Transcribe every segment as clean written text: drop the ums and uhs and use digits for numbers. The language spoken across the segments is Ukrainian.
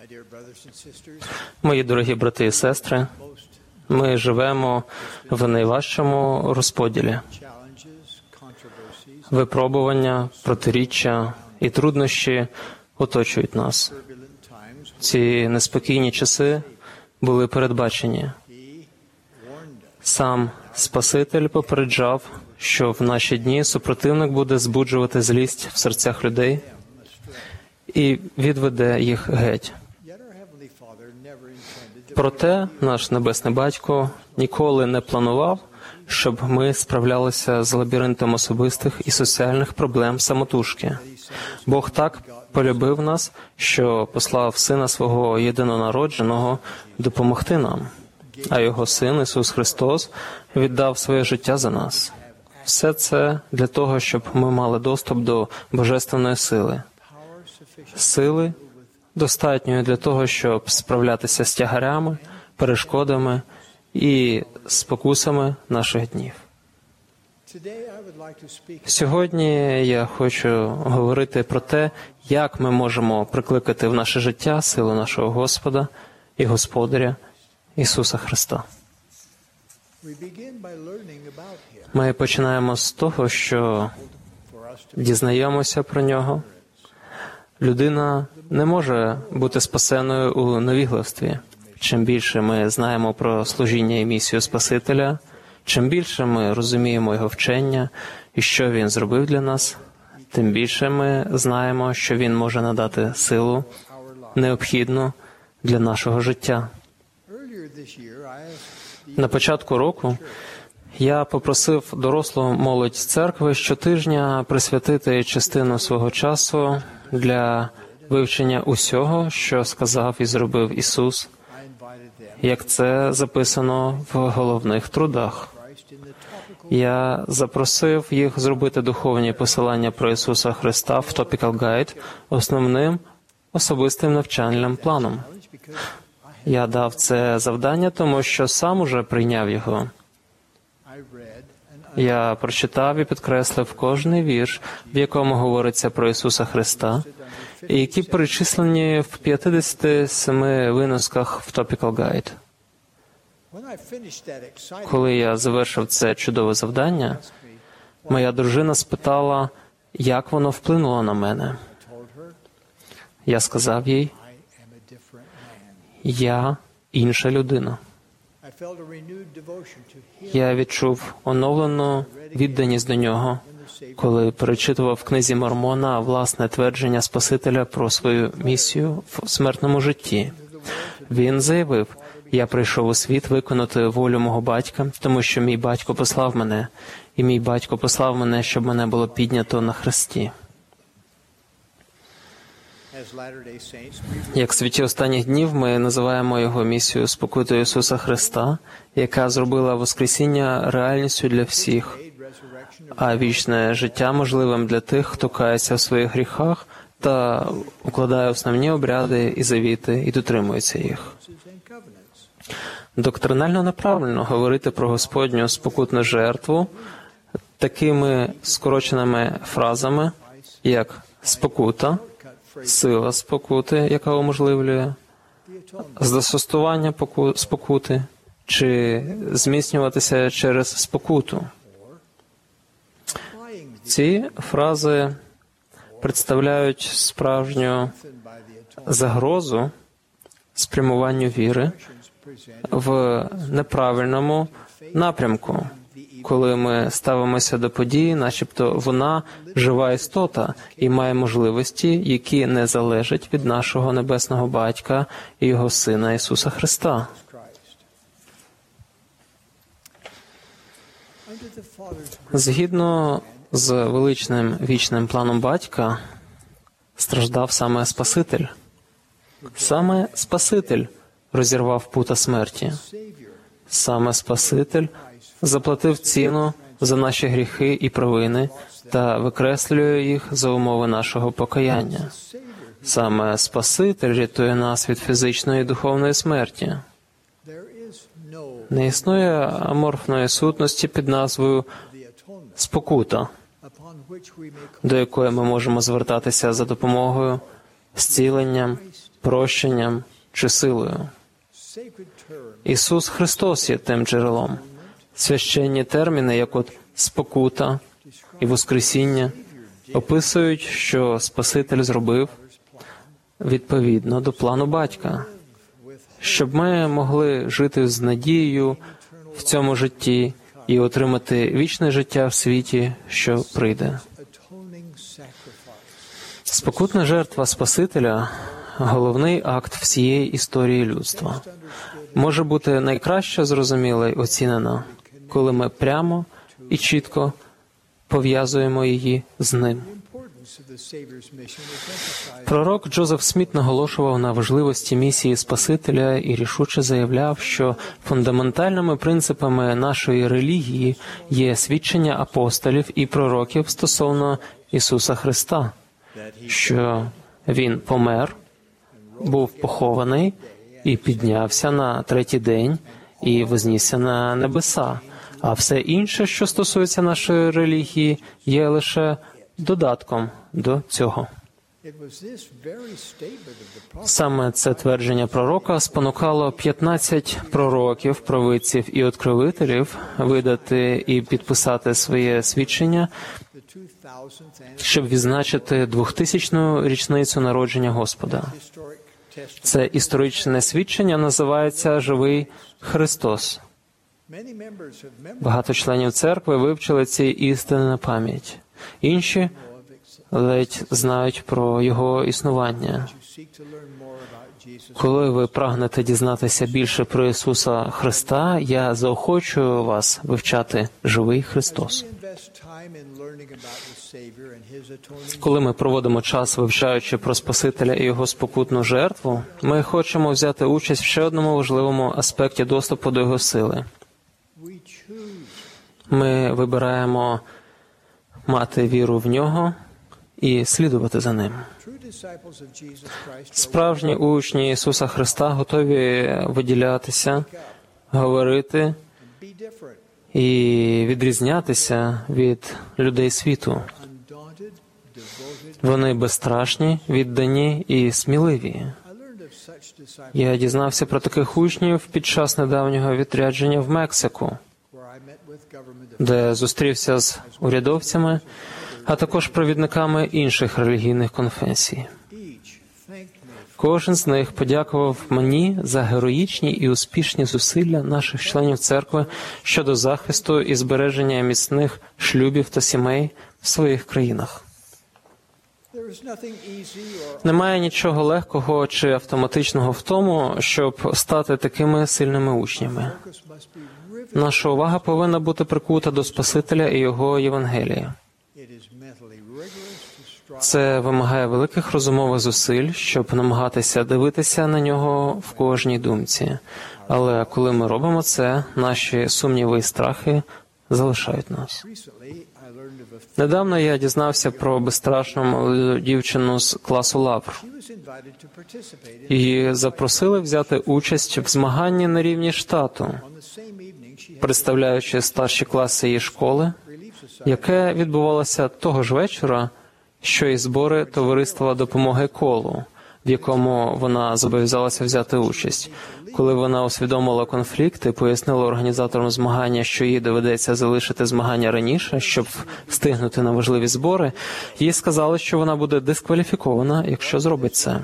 Мої дорогі брати і сестри, ми живемо в найважчому розподілі. Випробування, протиріччя і труднощі оточують нас. Ці неспокійні часи були передбачені. Сам Спаситель попереджав, що в наші дні супротивник буде збуджувати злість в серцях людей і відведе їх геть. Проте наш Небесний Батько ніколи не планував, щоб ми справлялися з лабіринтом особистих і соціальних проблем самотужки. Бог так полюбив нас, що послав Сина Свого єдинонародженого допомогти нам, а Його Син Ісус Христос віддав своє життя за нас. Все це для того, щоб ми мали доступ до Божественної сили. Сили достатньої для того, щоб справлятися з тягарями, перешкодами і спокусами наших днів. Сьогодні я хочу говорити про те, як ми можемо прикликати в наше життя силу нашого Господа і Господаря Ісуса Христа. Ми починаємо з того, що дізнаємося про Нього. Людина не може бути спасеною у невігластві. Чим більше ми знаємо про служіння і місію Спасителя, чим більше ми розуміємо Його вчення і що Він зробив для нас, тим більше ми знаємо, що Він може надати силу, необхідну для нашого життя. На початку року я попросив дорослу молодь церкви щотижня присвятити частину свого часу для вивчення усього, що сказав і зробив Ісус, як це записано в головних трудах. Я запросив їх зробити духовні посилання про Ісуса Христа в Topical Guide основним особистим навчальним планом. Я дав це завдання, тому що сам уже прийняв його. Я прочитав і підкреслив кожний вірш, в якому говориться про Ісуса Христа, і які перечислені в 57 виносках в Topical Guide. Коли я завершив це чудове завдання, моя дружина спитала, як воно вплинуло на мене. Я сказав їй, я інша людина. Я відчув оновлену відданість до Нього, коли перечитував в книзі Мормона власне твердження Спасителя про свою місію в смертному житті. Він заявив, я прийшов у світ виконати волю мого батька, тому що мій батько послав мене, і мій батько послав мене, щоб мене було піднято на хресті. Як святі останніх днів ми називаємо його місію спокутою Ісуса Христа, яка зробила Воскресіння реальністю для всіх, а вічне життя можливим для тих, хто кається в своїх гріхах та укладає основні обряди і завіти і дотримується їх. Доктринально неправильно говорити про Господню спокутну жертву такими скороченими фразами, як спокута, сила спокути, яка уможливлює, застосування спокути, чи зміцнюватися через спокуту. Ці фрази представляють справжню загрозу спрямуванню віри в неправильному напрямку, коли ми ставимося до події, начебто вона жива істота і має можливості, які не залежать від нашого Небесного Батька і Його Сина Ісуса Христа. Згідно з величним вічним планом Батька, страждав саме Спаситель. Саме Спаситель розірвав пута смерті. Саме Спаситель заплатив ціну за наші гріхи і провини та викреслює їх за умови нашого покаяння. Саме Спаситель рятує нас від фізичної і духовної смерті. Не існує аморфної сутності під назвою спокута, до якої ми можемо звертатися за допомогою, зціленням, прощенням чи силою. Ісус Христос є тим джерелом. Священні терміни, як от спокута і воскресіння, описують, що Спаситель зробив відповідно до плану Батька, щоб ми могли жити з надією в цьому житті і отримати вічне життя в світі, що прийде. Спокутна жертва Спасителя – головний акт всієї історії людства. Може бути найкраще зрозуміла й оцінена, коли ми прямо і чітко пов'язуємо її з Ним. Пророк Джозеф Сміт наголошував на важливості місії Спасителя і рішуче заявляв, що фундаментальними принципами нашої релігії є свідчення апостолів і пророків стосовно Ісуса Христа, що Він помер, був похований і піднявся на третій день і вознісся на небеса, а все інше, що стосується нашої релігії, є лише додатком до цього. Саме це твердження пророка спонукало 15 пророків, провидців і откровителів видати і підписати своє свідчення, щоб відзначити 2000-ну річницю народження Господа. Це історичне свідчення називається «Живий Христос». Багато членів церкви вивчили ці істини на пам'ять. Інші ледь знають про Його існування. Коли ви прагнете дізнатися більше про Ісуса Христа, я заохочую вас вивчати «Живий Христос». Коли ми проводимо час, вивчаючи про Спасителя і Його спокутну жертву, ми хочемо взяти участь в ще одному важливому аспекті доступу до Його сили. Ми вибираємо мати віру в Нього і слідувати за Ним. Справжні учні Ісуса Христа готові виділятися, говорити і відрізнятися від людей світу. Вони безстрашні, віддані і сміливі. Я дізнався про таких учнів під час недавнього відрядження в Мексику, де зустрівся з урядовцями, а також провідниками інших релігійних конфесій. Кожен з них подякував мені за героїчні і успішні зусилля наших членів церкви щодо захисту і збереження міцних шлюбів та сімей в своїх країнах. Немає нічого легкого чи автоматичного в тому, щоб стати такими сильними учнями. Наша увага повинна бути прикута до Спасителя і Його Євангелія. Це вимагає великих розумових зусиль, щоб намагатися дивитися на нього в кожній думці. Але коли ми робимо це, наші сумніви і страхи залишають нас. Недавно я дізнався про безстрашну молоду дівчину з класу Лавр. Її запросили взяти участь в змаганні на рівні штату, представляючи старші класи її школи, яке відбувалося того ж вечора, що і збори товариства допомоги колу, в якому вона зобов'язалася взяти участь. Коли вона усвідомила конфлікт і пояснила організаторам змагання, що їй доведеться залишити змагання раніше, щоб встигнути на важливі збори, їй сказали, що вона буде дискваліфікована, якщо зробить це.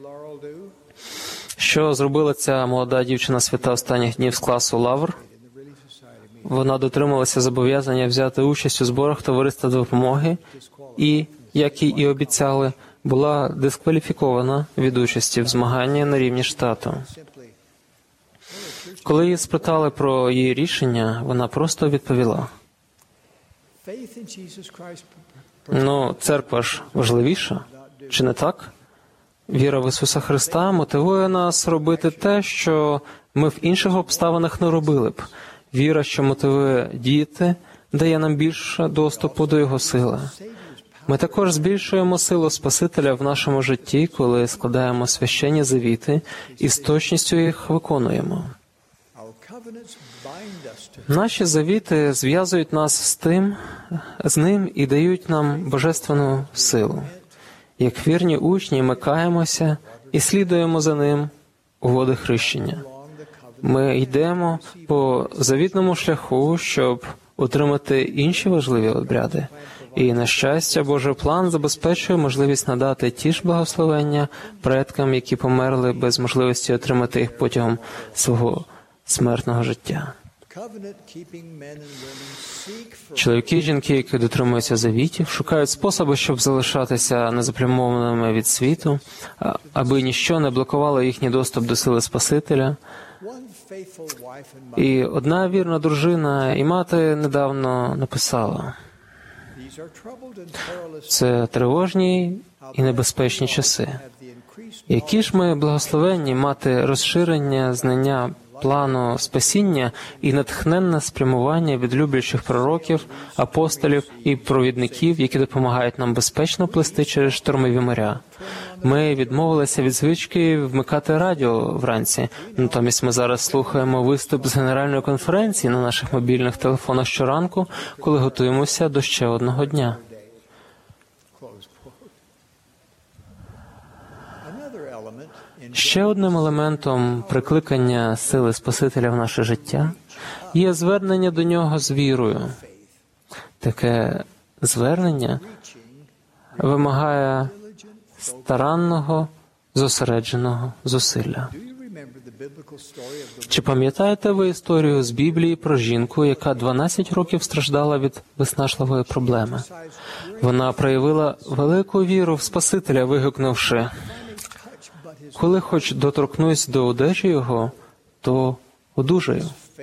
Що зробила ця молода дівчина свята останніх днів з класу Лавр? Вона дотрималася зобов'язання взяти участь у зборах товариства допомоги і, як їй і обіцяли, була дискваліфікована від участі в змаганні на рівні штату. Коли її спитали про її рішення, вона просто відповіла: церква ж важливіша, чи не так? Віра в Ісуса Христа мотивує нас робити те, що ми в інших обставинах не робили б. Віра, що мотивує діяти, дає нам більше доступу до Його сили. Ми також збільшуємо силу Спасителя в нашому житті, коли складаємо священні завіти і з точністю їх виконуємо. Наші завіти зв'язують нас з Ним і дають нам божественну силу. Як вірні учні, ми каємося і слідуємо за ним у води хрещення. Ми йдемо по завітному шляху, щоб отримати інші важливі обряди. І, на щастя, Божий план забезпечує можливість надати ті ж благословення предкам, які померли без можливості отримати їх протягом свого смертного життя. Чоловіки і жінки, які дотримуються завітів, шукають способи, щоб залишатися незаплямованими від світу, аби ніщо не блокувало їхній доступ до сили Спасителя. І одна вірна дружина і мати недавно написала: «Це тривожні і небезпечні часи. Які ж ми благословенні мати розширення знання плану спасіння і натхненне спрямування від люблячих пророків, апостолів і провідників, які допомагають нам безпечно плисти через штормові моря. Ми відмовилися від звички вмикати радіо вранці. Натомість ми зараз слухаємо виступ з Генеральної конференції на наших мобільних телефонах щоранку, коли готуємося до ще одного дня». Ще одним елементом прикликання сили Спасителя в наше життя є звернення до Нього з вірою. Таке звернення вимагає старанного, зосередженого зусилля. Чи пам'ятаєте ви історію з Біблії про жінку, яка 12 років страждала від виснажливої проблеми? Вона проявила велику віру в Спасителя, вигукнувши: «Коли хоч доторкнусь до одежі Його, то одужаю».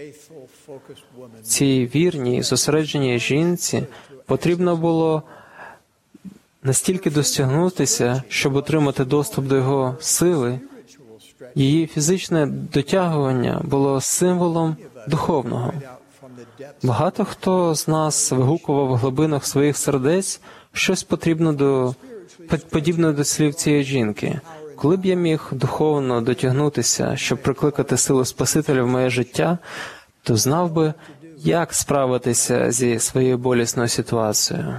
Цій вірній, зосередженій жінці потрібно було настільки достягнутися, щоб отримати доступ до Його сили. Її фізичне дотягування було символом духовного. Багато хто з нас вигукував в глибинах своїх сердець щось подібне до слів цієї жінки. Коли б я міг духовно дотягнутися, щоб прикликати силу Спасителя в моє життя, то знав би, як справитися зі своєю болісною ситуацією.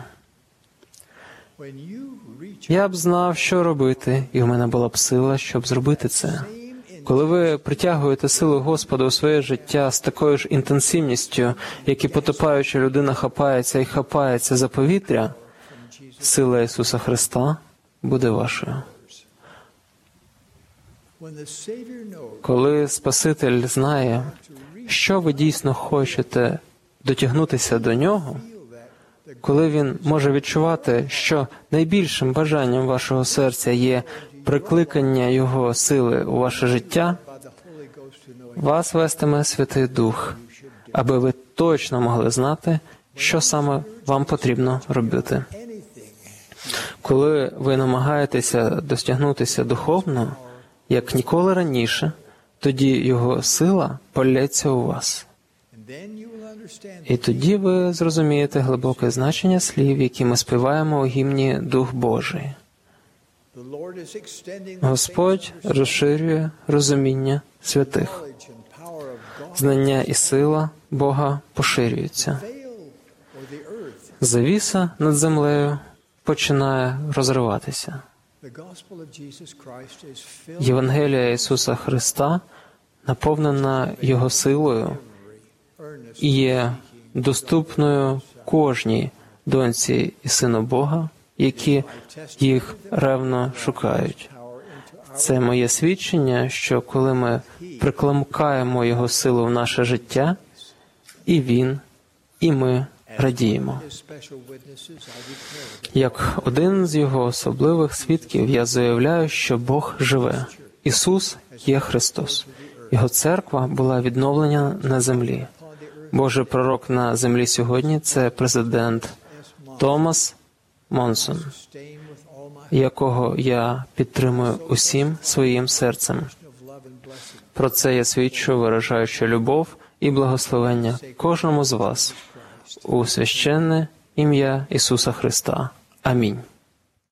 Я б знав, що робити, і в мене була б сила, щоб зробити це. Коли ви притягуєте силу Господа у своє життя з такою ж інтенсивністю, як і потопаюча людина хапається за повітря, сила Ісуса Христа буде вашою. Коли Спаситель знає, що ви дійсно хочете дотягнутися до Нього, коли Він може відчувати, що найбільшим бажанням вашого серця є прикликання Його сили у ваше життя, вас вестиме Святий Дух, аби ви точно могли знати, що саме вам потрібно робити. Коли ви намагаєтеся достягнутися духовно, як ніколи раніше, тоді Його сила полється у вас. І тоді ви зрозумієте глибоке значення слів, які ми співаємо у гімні «Дух Божий». Господь розширює розуміння святих. Знання і сила Бога поширюються. Завіса над землею починає розриватися. Євангелія Ісуса Христа наповнена Його силою і є доступною кожній доньці і сину Бога, які їх ревно шукають. Це моє свідчення, що коли ми прикладаємо Його силу в наше життя, і Він, і ми радіємо. Як один з Його особливих свідків, я заявляю, що Бог живе. Ісус є Христос. Його церква була відновлена на землі. Божий пророк на землі сьогодні – це президент Томас Монсон, якого я підтримую усім своїм серцем. Про це я свідчу, виражаючи любов і благословення кожному з вас у священне ім'я Ісуса Христа. Амінь.